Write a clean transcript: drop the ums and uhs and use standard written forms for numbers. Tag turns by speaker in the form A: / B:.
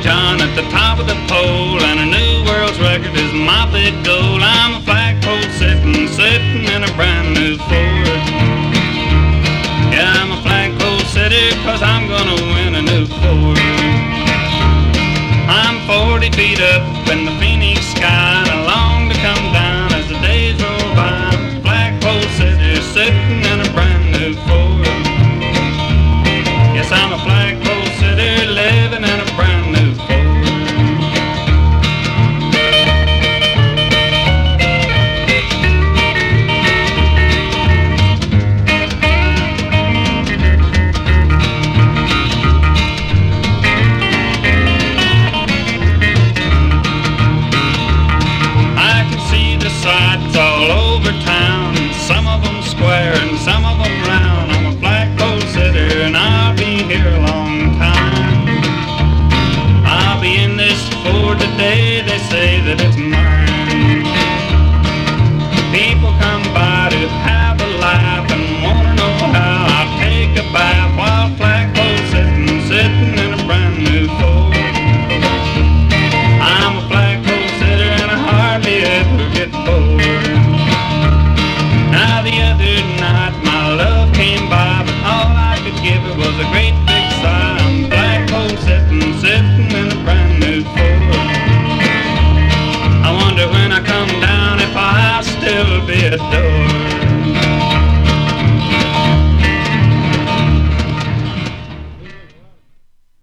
A: John at the top of the pole, and a new world's record is my big goal. I'm a flagpole sitting in a brand new Ford. Yeah, I'm a flagpole sitter 'cause I'm gonna win a new Ford. I'm 40 feet up in the Phoenix sky, and I long to come down as the days roll by. I'm a flagpole sitter sitting in a brand new Ford. Yes, I'm a flagpole sitter living in a brand new Ford. Sights all over town, and some of them square and some of them round. I'm a flagpole sitter and I'll be here a long time. I'll be in this Ford today, they say that it's mine.